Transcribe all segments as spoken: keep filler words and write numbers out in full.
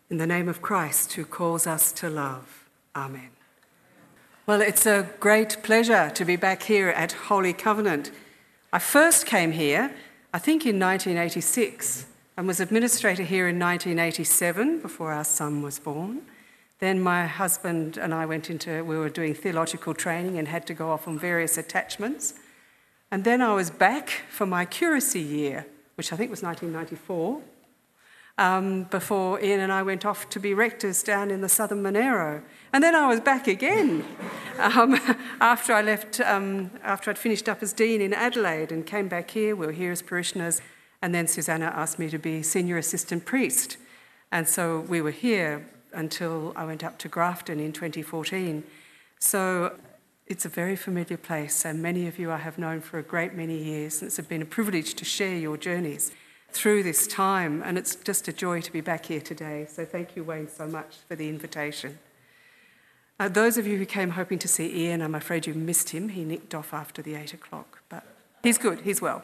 In the name of Christ, who calls us to love. Amen. Well, it's a great pleasure to be back here at Holy Covenant. I first came here, I think in nineteen eighty-six, and was administrator here in nineteen eighty-seven, before our son was born. Then my husband and I went into, we were doing theological training and had to go off on various attachments. And then I was back for my curacy year, which I think was nineteen ninety-four, um, before Ian and I went off to be rectors down in the southern Monero. And then I was back again um, after I left, um, after I'd finished up as dean in Adelaide and came back here. We were here as parishioners. And then Susanna asked me to be senior assistant priest. And so we were here until I went up to Grafton in twenty fourteen. So it's a very familiar place, and many of you I have known for a great many years, and it's been a privilege to share your journeys through this time, and it's just a joy to be back here today. So thank you, Wayne, so much for the invitation. Uh, those of you who came hoping to see Ian, I'm afraid you missed him. He nicked off after the eight o'clock, but he's good, he's well.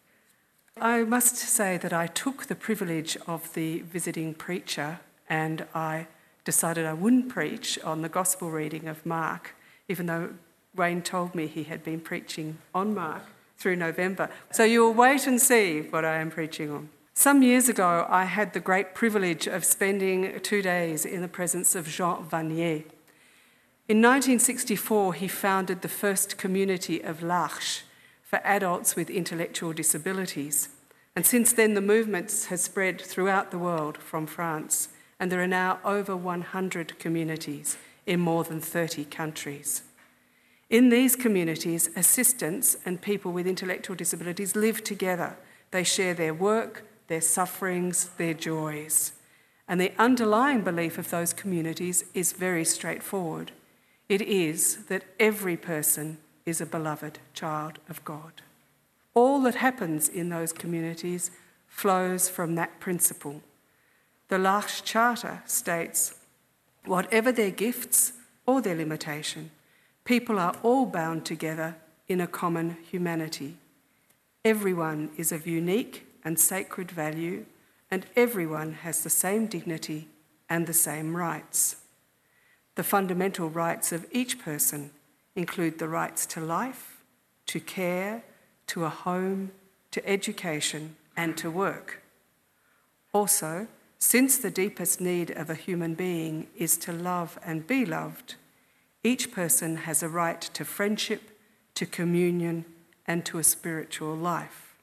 I must say that I took the privilege of the visiting preacher, and I decided I wouldn't preach on the gospel reading of Mark, even though Wayne told me he had been preaching on Mark through November. So you'll wait and see what I am preaching on. Some years ago, I had the great privilege of spending two days in the presence of Jean Vanier. In nineteen sixty-four, he founded the first community of L'Arche for adults with intellectual disabilities. And since then, the movement has spread throughout the world from France, and there are now over one hundred communities in more than thirty countries. In these communities, assistants and people with intellectual disabilities live together. They share their work, their sufferings, their joys. And the underlying belief of those communities is very straightforward. It is that every person is a beloved child of God. All that happens in those communities flows from that principle. The L'Arche Charter states, whatever their gifts or their limitation, people are all bound together in a common humanity. Everyone is of unique and sacred value, and everyone has the same dignity and the same rights. The fundamental rights of each person include the rights to life, to care, to a home, to education, and to work. Also, since the deepest need of a human being is to love and be loved, each person has a right to friendship, to communion, and to a spiritual life.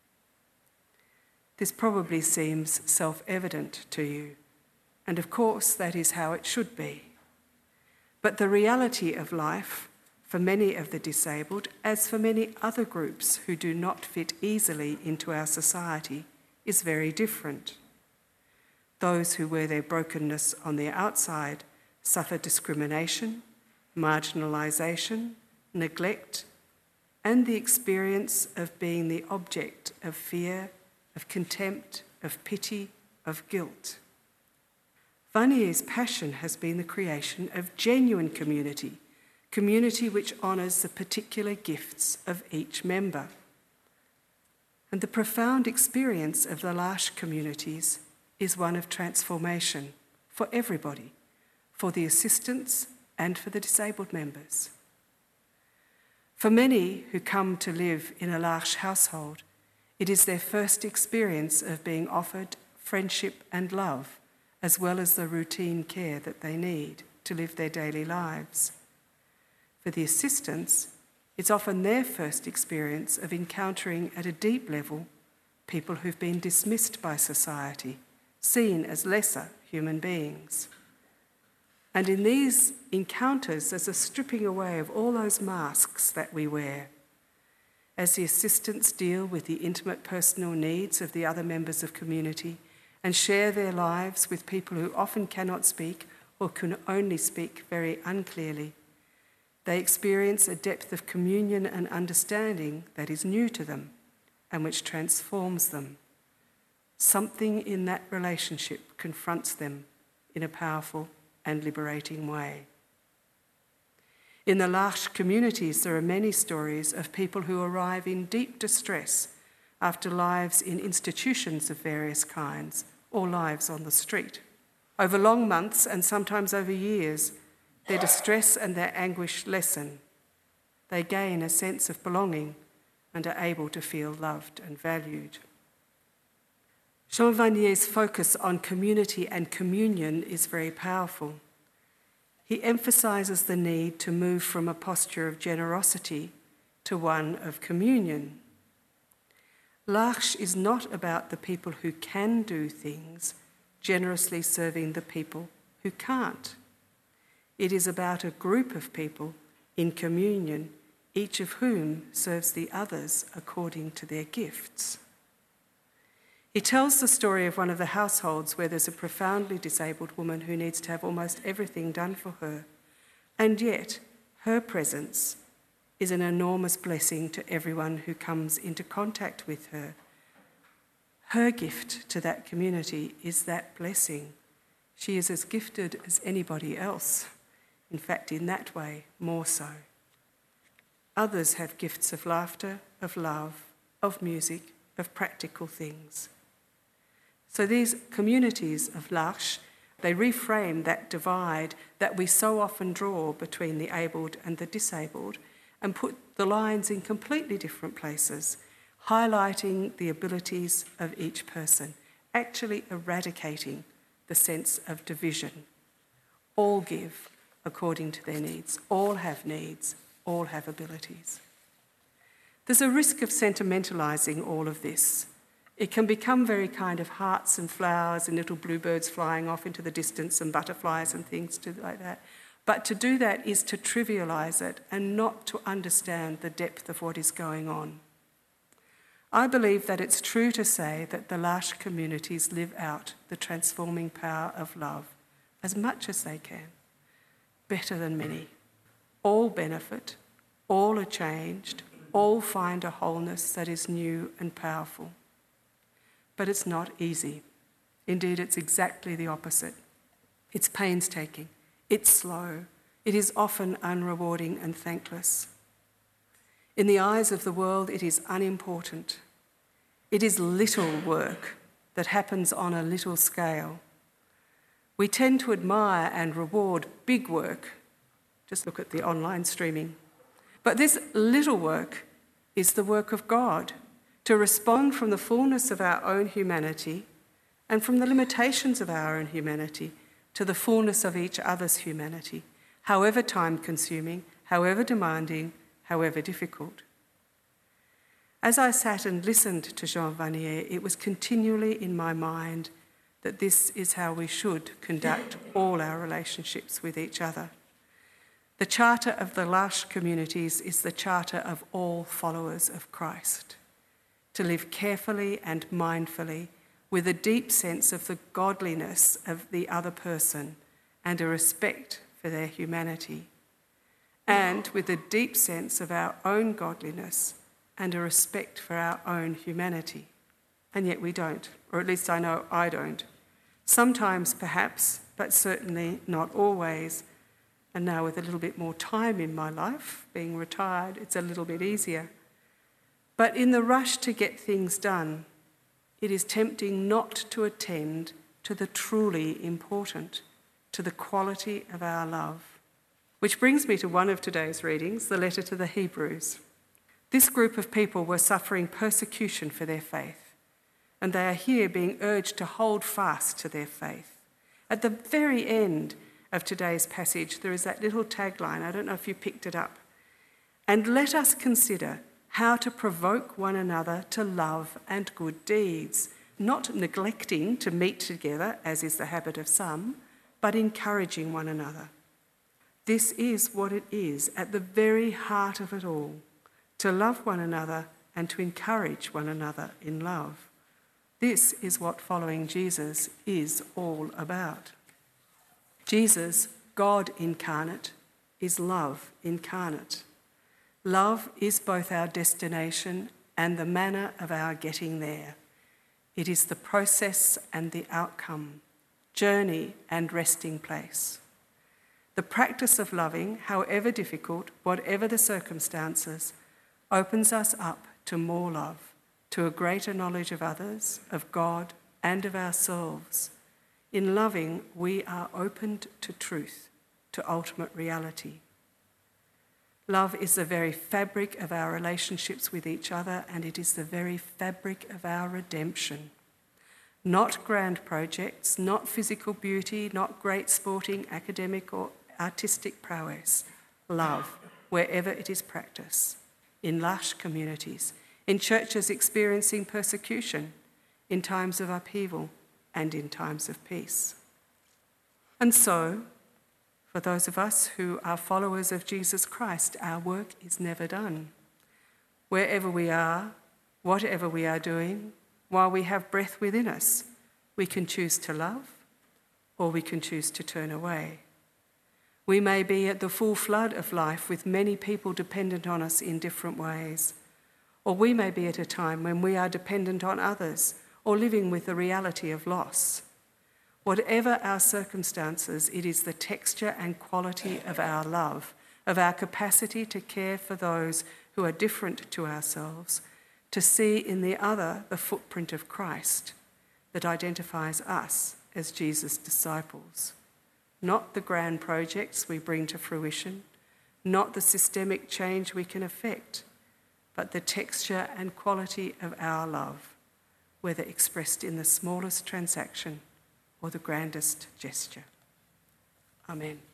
This probably seems self-evident to you, and of course that is how it should be. But the reality of life, for many of the disabled, as for many other groups who do not fit easily into our society, is very different. Those who wear their brokenness on the outside suffer discrimination, marginalisation, neglect, and the experience of being the object of fear, of contempt, of pity, of guilt. Vanier's passion has been the creation of genuine community, community which honours the particular gifts of each member. And the profound experience of the L'Arche communities is one of transformation for everybody, for the assistants and for the disabled members. For many who come to live in a L'Arche household, it is their first experience of being offered friendship and love, as well as the routine care that they need to live their daily lives. For the assistants, it's often their first experience of encountering at a deep level people who've been dismissed by society, seen as lesser human beings. And in these encounters, there's a stripping away of all those masks that we wear. As the assistants deal with the intimate personal needs of the other members of community and share their lives with people who often cannot speak or can only speak very unclearly, they experience a depth of communion and understanding that is new to them and which transforms them. Something in that relationship confronts them in a powerful and liberating way. In the L'Arche communities, there are many stories of people who arrive in deep distress after lives in institutions of various kinds or lives on the street. Over long months and sometimes over years, their distress and their anguish lessen. They gain a sense of belonging and are able to feel loved and valued. Jean Vanier's focus on community and communion is very powerful. He emphasises the need to move from a posture of generosity to one of communion. L'Arche is not about the people who can do things generously serving the people who can't. It is about a group of people in communion, each of whom serves the others according to their gifts. He tells the story of one of the households where there's a profoundly disabled woman who needs to have almost everything done for her, and yet her presence is an enormous blessing to everyone who comes into contact with her. Her gift to that community is that blessing. She is as gifted as anybody else. In fact, in that way, more so. Others have gifts of laughter, of love, of music, of practical things. So these communities of L'Arche, they reframe that divide that we so often draw between the abled and the disabled and put the lines in completely different places, highlighting the abilities of each person, actually eradicating the sense of division. All give according to their needs. All have needs. All have abilities. There's a risk of sentimentalising all of this. It can become very kind of hearts and flowers and little bluebirds flying off into the distance and butterflies and things to, like that. But to do that is to trivialise it and not to understand the depth of what is going on. I believe that it's true to say that the L'Arche communities live out the transforming power of love as much as they can, better than many. All benefit, all are changed, all find a wholeness that is new and powerful. But it's not easy. Indeed, it's exactly the opposite. It's painstaking, it's slow, it is often unrewarding and thankless. In the eyes of the world, it is unimportant. It is little work that happens on a little scale. We tend to admire and reward big work. Just look at the online streaming. But this little work is the work of God, to respond from the fullness of our own humanity and from the limitations of our own humanity to the fullness of each other's humanity, however time-consuming, however demanding, however difficult. As I sat and listened to Jean Vanier, it was continually in my mind that this is how we should conduct all our relationships with each other. The charter of the L'Arche communities is the charter of all followers of Christ, to live carefully and mindfully with a deep sense of the godliness of the other person and a respect for their humanity, and with a deep sense of our own godliness and a respect for our own humanity. And yet we don't, or at least I know I don't. Sometimes perhaps, but certainly not always. And now with a little bit more time in my life, being retired, it's a little bit easier. But in the rush to get things done, it is tempting not to attend to the truly important, to the quality of our love. Which brings me to one of today's readings, the letter to the Hebrews. This group of people were suffering persecution for their faith, and they are here being urged to hold fast to their faith. At the very end of today's passage, there is that little tagline. I don't know if you picked it up. And let us consider how to provoke one another to love and good deeds, not neglecting to meet together, as is the habit of some, but encouraging one another. This is what it is at the very heart of it all, to love one another and to encourage one another in love. This is what following Jesus is all about. Jesus, God incarnate, is love incarnate. Love is both our destination and the manner of our getting there. It is the process and the outcome, journey and resting place. The practice of loving, however difficult, whatever the circumstances, opens us up to more love, to a greater knowledge of others, of God, and of ourselves. In loving, we are opened to truth, to ultimate reality. Love is the very fabric of our relationships with each other, and it is the very fabric of our redemption. Not grand projects, not physical beauty, not great sporting, academic or artistic prowess. Love, wherever it is practiced, in lush communities, in churches experiencing persecution, in times of upheaval, and in times of peace. And so, for those of us who are followers of Jesus Christ, our work is never done. Wherever we are, whatever we are doing, while we have breath within us, we can choose to love or we can choose to turn away. We may be at the full flood of life with many people dependent on us in different ways, or we may be at a time when we are dependent on others or living with the reality of loss. Whatever our circumstances, it is the texture and quality of our love, of our capacity to care for those who are different to ourselves, to see in the other the footprint of Christ that identifies us as Jesus' disciples. Not the grand projects we bring to fruition, not the systemic change we can effect, but the texture and quality of our love, whether expressed in the smallest transaction or the grandest gesture. Amen.